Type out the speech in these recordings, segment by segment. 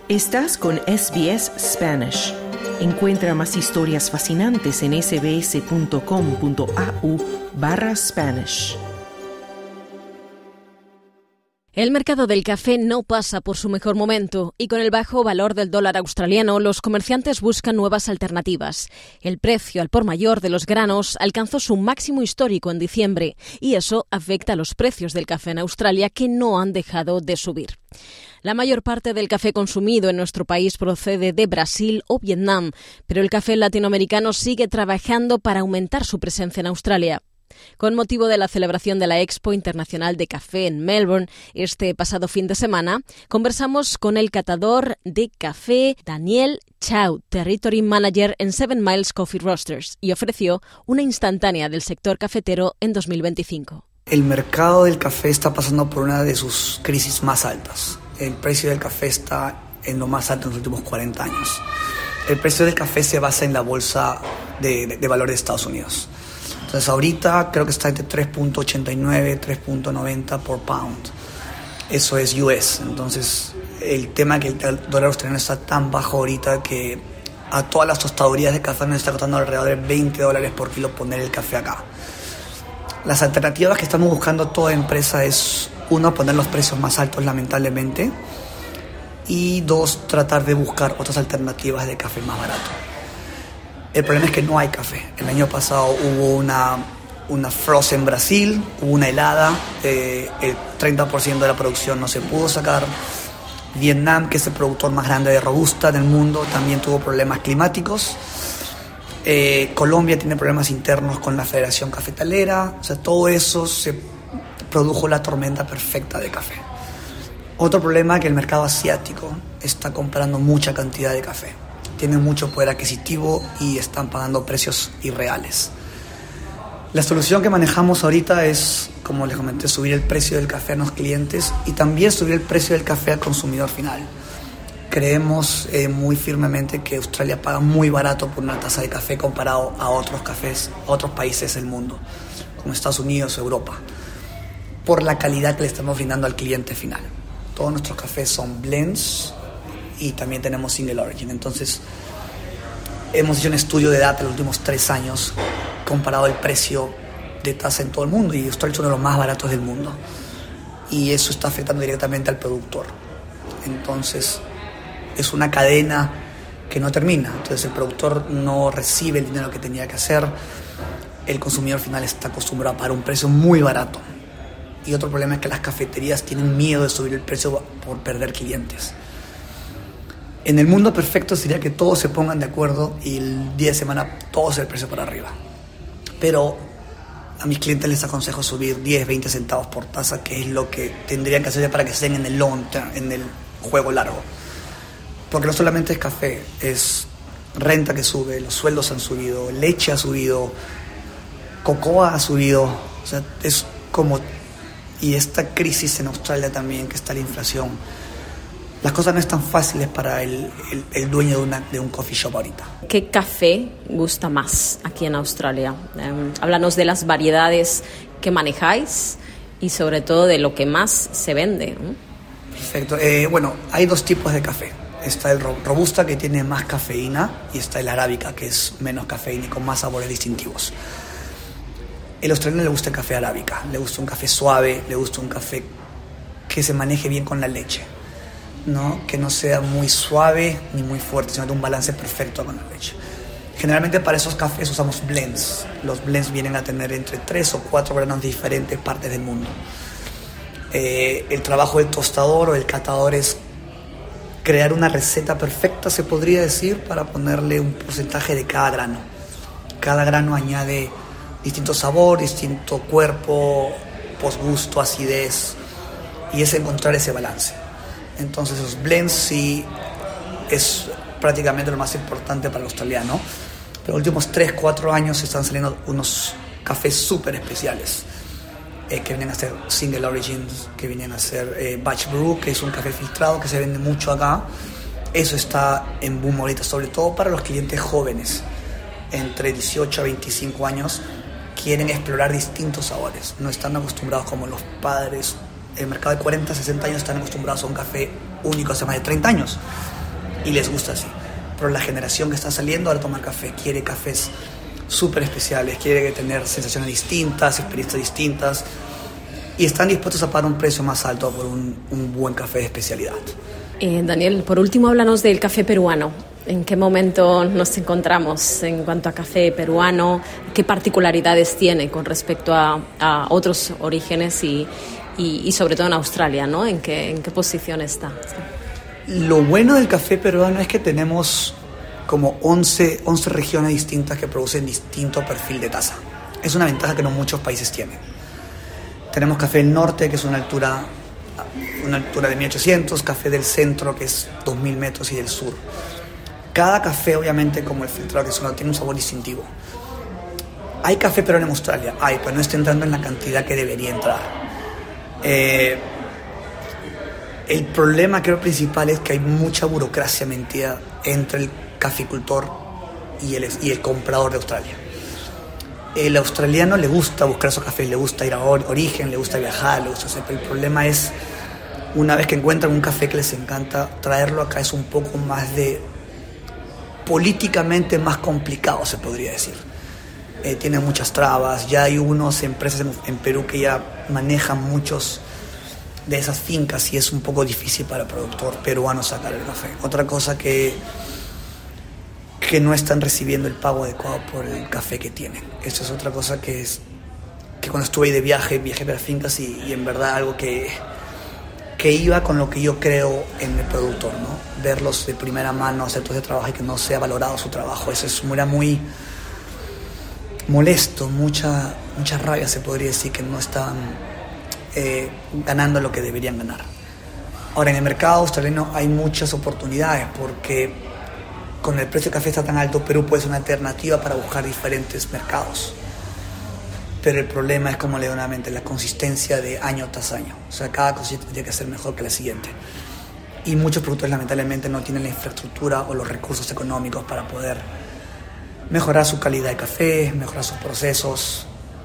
Estás con SBS Spanish. Encuentra más historias fascinantes en sbs.com.au/Spanish. El mercado del café no pasa por su mejor momento y con el bajo valor del dólar australiano, los comerciantes buscan nuevas alternativas. El precio al por mayor de los granos alcanzó su máximo histórico en diciembre y eso afecta a los precios del café en Australia, que no han dejado de subir. La mayor parte del café consumido en nuestro país procede de Brasil o Vietnam, pero el café latinoamericano sigue trabajando para aumentar su presencia en Australia. Con motivo de la celebración de la Expo Internacional de Café en Melbourne este pasado fin de semana, conversamos con el catador de café Daniel Chow, Territory Manager en 7 Miles Coffee Roasters, y ofreció una instantánea del sector cafetero en 2025. El mercado del café está pasando por una de sus crisis más altas. El precio del café está en lo más alto en los últimos 40 años. El precio del café se basa en la bolsa de valores de Estados Unidos. Entonces ahorita creo que está entre 3.89, 3.90 por pound. Eso es US. Entonces el tema es que el dólar australiano está tan bajo ahorita que a todas las tostadorías de café nos está costando alrededor de $20 por kilo poner el café acá. Las alternativas que estamos buscando toda empresa es, uno, poner los precios más altos lamentablemente, y dos, tratar de buscar otras alternativas de café más barato. El problema es que no hay café. El año pasado hubo una frost en Brasil, hubo una helada, el 30% de la producción no se pudo sacar. Vietnam, que es el productor más grande de Robusta del mundo, también tuvo problemas climáticos. Colombia tiene problemas internos con la Federación Cafetalera. O sea, todo eso se produjo la tormenta perfecta de café. Otro problema es que el mercado asiático está comprando mucha cantidad de café. Tienen mucho poder adquisitivo y están pagando precios irreales. La solución que manejamos ahorita es, como les comenté, subir el precio del café a los clientes y también subir el precio del café al consumidor final. Creemos muy firmemente que Australia paga muy barato por una taza de café comparado a otros cafés, a otros países del mundo, como Estados Unidos o Europa, por la calidad que le estamos brindando al cliente final. Todos nuestros cafés son blends y también tenemos single origin. Entonces hemos hecho un estudio de data en los últimos 3 años, comparado el precio de taza en todo el mundo, y Australia es uno de los más baratos del mundo, y eso está afectando directamente al productor. Entonces es una cadena que no termina. Entonces el productor no recibe el dinero que tenía que hacer, el consumidor final está acostumbrado a pagar un precio muy barato, y otro problema es que las cafeterías tienen miedo de subir el precio por perder clientes. En el mundo perfecto sería que todos se pongan de acuerdo y el día de semana todo sea el precio para arriba. Pero a mis clientes les aconsejo subir 10, 20 centavos por taza, que es lo que tendrían que hacer para que estén en el long term, en el juego largo. Porque no solamente es café, es renta que sube, los sueldos han subido, leche ha subido, cocoa ha subido. O sea, es como... Y esta crisis en Australia también, que está la inflación. Las cosas no están fáciles para el dueño de un coffee shop ahorita. ¿Qué café gusta más aquí en Australia? Háblanos de las variedades que manejáis y sobre todo de lo que más se vende, ¿no? Perfecto. Bueno, hay 2 tipos de café. Está el Robusta, que tiene más cafeína, y está el Arábica, que es menos cafeína y con más sabores distintivos. El australiano le gusta el café Arábica, le gusta un café suave, le gusta un café que se maneje bien con la leche, ¿no? Que no sea muy suave ni muy fuerte, sino de un balance perfecto con la leche. Generalmente para esos cafés usamos blends. Los blends vienen a tener entre 3 o 4 granos de diferentes partes del mundo. El trabajo del tostador o del catador es crear una receta perfecta, se podría decir, para ponerle un porcentaje de cada grano. Cada grano añade distinto sabor, distinto cuerpo, posgusto, acidez, y es encontrar ese balance. Entonces los blends sí es prácticamente lo más importante para el australiano. Pero los últimos 3-4 años están saliendo unos cafés súper especiales, que vienen a ser single origins, que vienen a ser batch brew, que es un café filtrado que se vende mucho acá. Eso está en boom ahorita, sobre todo para los clientes jóvenes, entre 18 a 25 años, quieren explorar distintos sabores. No están acostumbrados como los padres. El mercado de 40 a 60 años están acostumbrados a un café único hace más de 30 años. y les gusta así. Pero la generación que está saliendo ahora a tomar café quiere cafés súper especiales, quiere tener sensaciones distintas, experiencias distintas, y están dispuestos a pagar un precio más alto por un buen café de especialidad. Daniel, por último, háblanos del café peruano. ¿En qué momento nos encontramos en cuanto a café peruano? ¿Qué particularidades tiene con respecto a otros orígenes y sobre todo en Australia, ¿no? ¿En qué posición está? Lo bueno del café peruano es que tenemos como 11 regiones distintas que producen distinto perfil de taza. Es una ventaja que no muchos países tienen. Tenemos café del norte, que es una altura de 1800, café del centro, que es 2000 metros, y del sur. Cada café, obviamente, como el filtrado que suena, tiene un sabor distintivo. Hay café peruano en Australia, pero no está entrando en la cantidad que debería entrar. El problema, creo, principal es que hay mucha burocracia metida entre el caficultor y el comprador de Australia. El australiano le gusta buscar esos cafés, le gusta ir a origen, le gusta viajar, le gusta hacer, pero el problema es, una vez que encuentran un café que les encanta, traerlo acá es un poco más políticamente más complicado, se podría decir. Tiene muchas trabas, ya hay unas empresas en Perú que ya manejan muchos de esas fincas y es un poco difícil para el productor peruano sacar el café. Otra cosa que no están recibiendo el pago adecuado por el café que tienen. Eso es otra cosa que cuando estuve ahí de viajé para fincas y en verdad algo que iba con lo que yo creo en el productor, ¿no? Verlos de primera mano, hacer todo ese trabajo y que no sea valorado su trabajo. Eso era muy molesto, mucha rabia, se podría decir, que no estaban ganando lo que deberían ganar. Ahora, en el mercado australiano hay muchas oportunidades porque con el precio del café está tan alto, Perú puede ser una alternativa para buscar diferentes mercados. Pero el problema es, como le digo nuevamente, la consistencia de año tras año. O sea, cada cosita tiene que ser mejor que la siguiente. Y muchos productores lamentablemente no tienen la infraestructura o los recursos económicos para poder mejorar su calidad de café, mejorar sus procesos.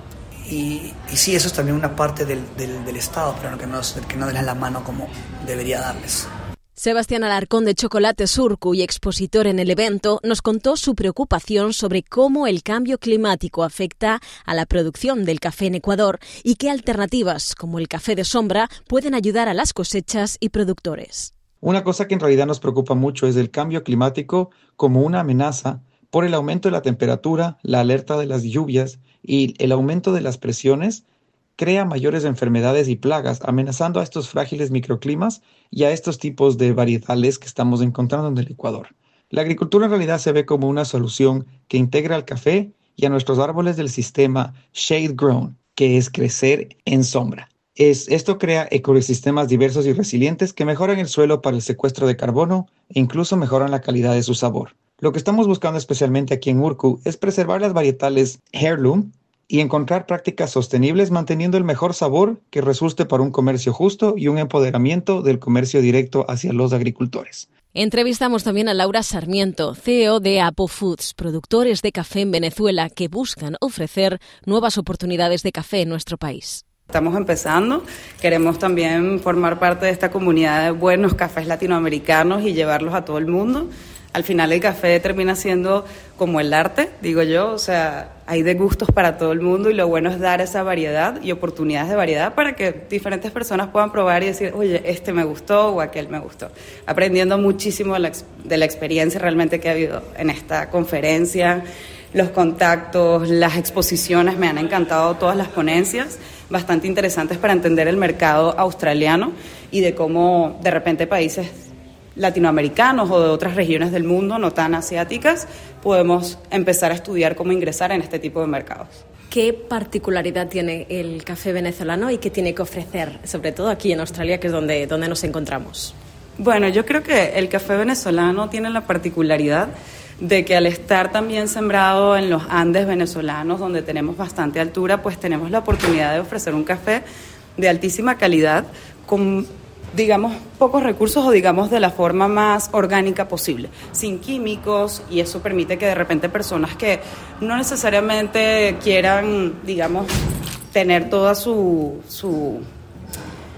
Y sí, eso es también una parte del Estado, pero que no les da la mano como debería darles. Sebastián Alarcón de Chocolates Urcu y expositor en el evento nos contó su preocupación sobre cómo el cambio climático afecta a la producción del café en Ecuador y qué alternativas, como el café de sombra, pueden ayudar a las cosechas y productores. Una cosa que en realidad nos preocupa mucho es el cambio climático como una amenaza por el aumento de la temperatura, la alerta de las lluvias y el aumento de las presiones. Crea mayores enfermedades y plagas, amenazando a estos frágiles microclimas y a estos tipos de varietales que estamos encontrando en el Ecuador. La agricultura en realidad se ve como una solución que integra al café y a nuestros árboles del sistema Shade Grown, que es crecer en sombra. Esto crea ecosistemas diversos y resilientes que mejoran el suelo para el secuestro de carbono e incluso mejoran la calidad de su sabor. Lo que estamos buscando especialmente aquí en Urcu es preservar las varietales Heirloom y encontrar prácticas sostenibles manteniendo el mejor sabor que resulte para un comercio justo y un empoderamiento del comercio directo hacia los agricultores. Entrevistamos también a Laura Sarmiento, CEO de Apo Foods, productores de café en Venezuela que buscan ofrecer nuevas oportunidades de café en nuestro país. Estamos empezando, queremos también formar parte de esta comunidad de buenos cafés latinoamericanos y llevarlos a todo el mundo. Al final el café termina siendo como el arte, digo yo, o sea, hay de gustos para todo el mundo y lo bueno es dar esa variedad y oportunidades de variedad para que diferentes personas puedan probar y decir, oye, este me gustó o aquel me gustó. Aprendiendo muchísimo de la experiencia realmente que ha habido en esta conferencia, los contactos, las exposiciones, me han encantado todas las ponencias, bastante interesantes para entender el mercado australiano y de cómo de repente países latinoamericanos o de otras regiones del mundo, no tan asiáticas, podemos empezar a estudiar cómo ingresar en este tipo de mercados. ¿Qué particularidad tiene el café venezolano y qué tiene que ofrecer, sobre todo aquí en Australia, que es donde nos encontramos? Bueno, yo creo que el café venezolano tiene la particularidad de que al estar también sembrado en los Andes venezolanos, donde tenemos bastante altura, pues tenemos la oportunidad de ofrecer un café de altísima calidad con, digamos, pocos recursos o digamos de la forma más orgánica posible, sin químicos, y eso permite que de repente personas que no necesariamente quieran, digamos, tener toda su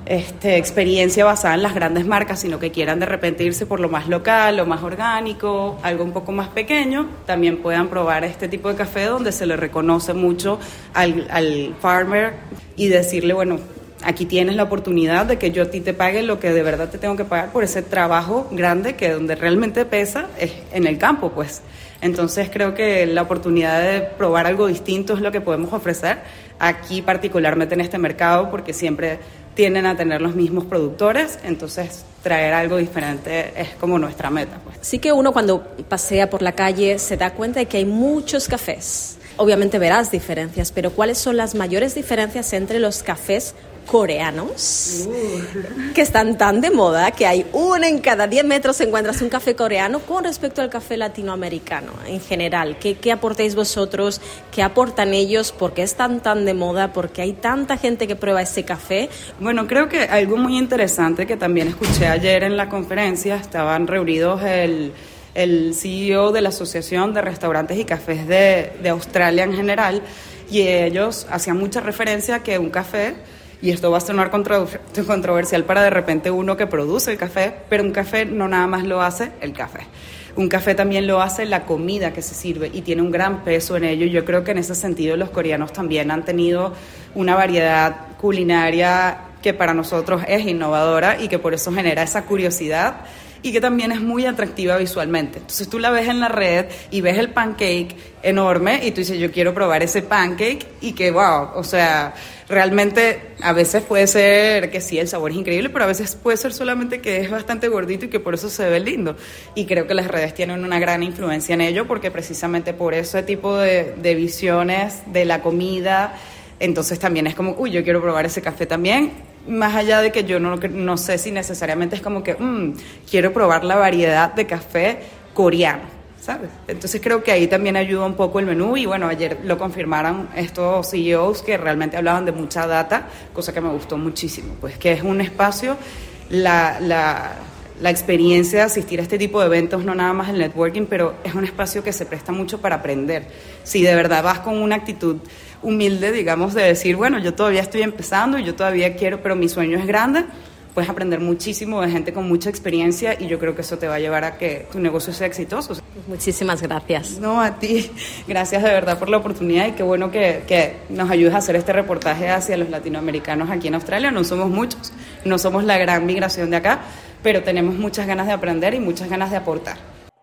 experiencia basada en las grandes marcas, sino que quieran de repente irse por lo más local, lo más orgánico, algo un poco más pequeño, también puedan probar este tipo de café donde se le reconoce mucho al farmer y decirle, bueno, aquí tienes la oportunidad de que yo a ti te pague lo que de verdad te tengo que pagar por ese trabajo grande que donde realmente pesa es en el campo, pues. Entonces creo que la oportunidad de probar algo distinto es lo que podemos ofrecer aquí particularmente en este mercado, porque siempre tienden a tener los mismos productores, entonces traer algo diferente es como nuestra meta, pues. Sí que uno cuando pasea por la calle se da cuenta de que hay muchos cafés. Obviamente verás diferencias, pero ¿cuáles son las mayores diferencias entre los cafés coreanos que están tan de moda que hay uno en cada 10 metros encuentras un café coreano con respecto al café latinoamericano en general? ¿Qué aportáis vosotros? ¿Qué aportan ellos? ¿Por qué están tan de moda? ¿Por qué hay tanta gente que prueba ese café? Bueno, creo que algo muy interesante que también escuché ayer en la conferencia, estaban reunidos el CEO de la Asociación de Restaurantes y Cafés de Australia en general, y ellos hacían mucha referencia a que un café, y esto va a sonar controversial para de repente uno que produce el café, pero un café no nada más lo hace el café. Un café también lo hace la comida que se sirve y tiene un gran peso en ello. Yo creo que en ese sentido los coreanos también han tenido una variedad culinaria que para nosotros es innovadora y que por eso genera esa curiosidad y que también es muy atractiva visualmente. Entonces tú la ves en la red y ves el pancake enorme y tú dices, yo quiero probar ese pancake, y que wow, o sea, realmente a veces puede ser que sí, el sabor es increíble, pero a veces puede ser solamente que es bastante gordito y que por eso se ve lindo. Y creo que las redes tienen una gran influencia en ello, porque precisamente por ese tipo de visiones de la comida, entonces también es como, yo quiero probar ese café también. Más allá de que yo no sé si necesariamente es como que quiero probar la variedad de café coreano, ¿sabes? Entonces creo que ahí también ayuda un poco el menú, y bueno, ayer lo confirmaron estos CEOs que realmente hablaban de mucha data, cosa que me gustó muchísimo, pues que es un espacio, la experiencia de asistir a este tipo de eventos, no nada más el networking, pero es un espacio que se presta mucho para aprender. Si de verdad vas con una actitud humilde, digamos, de decir, bueno, yo todavía estoy empezando y yo todavía quiero, pero mi sueño es grande, puedes aprender muchísimo de gente con mucha experiencia, y yo creo que eso te va a llevar a que tu negocio sea exitoso. Muchísimas gracias. No, a ti. Gracias de verdad por la oportunidad, y qué bueno que nos ayudes a hacer este reportaje hacia los latinoamericanos aquí en Australia. No somos muchos, no somos la gran migración de acá, pero tenemos muchas ganas de aprender y muchas ganas de aportar.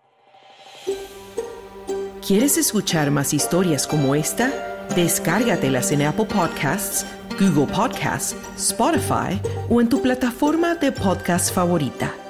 ¿Quieres escuchar más historias como esta? Descárgatelas en Apple Podcasts, Google Podcasts, Spotify o en tu plataforma de podcast favorita.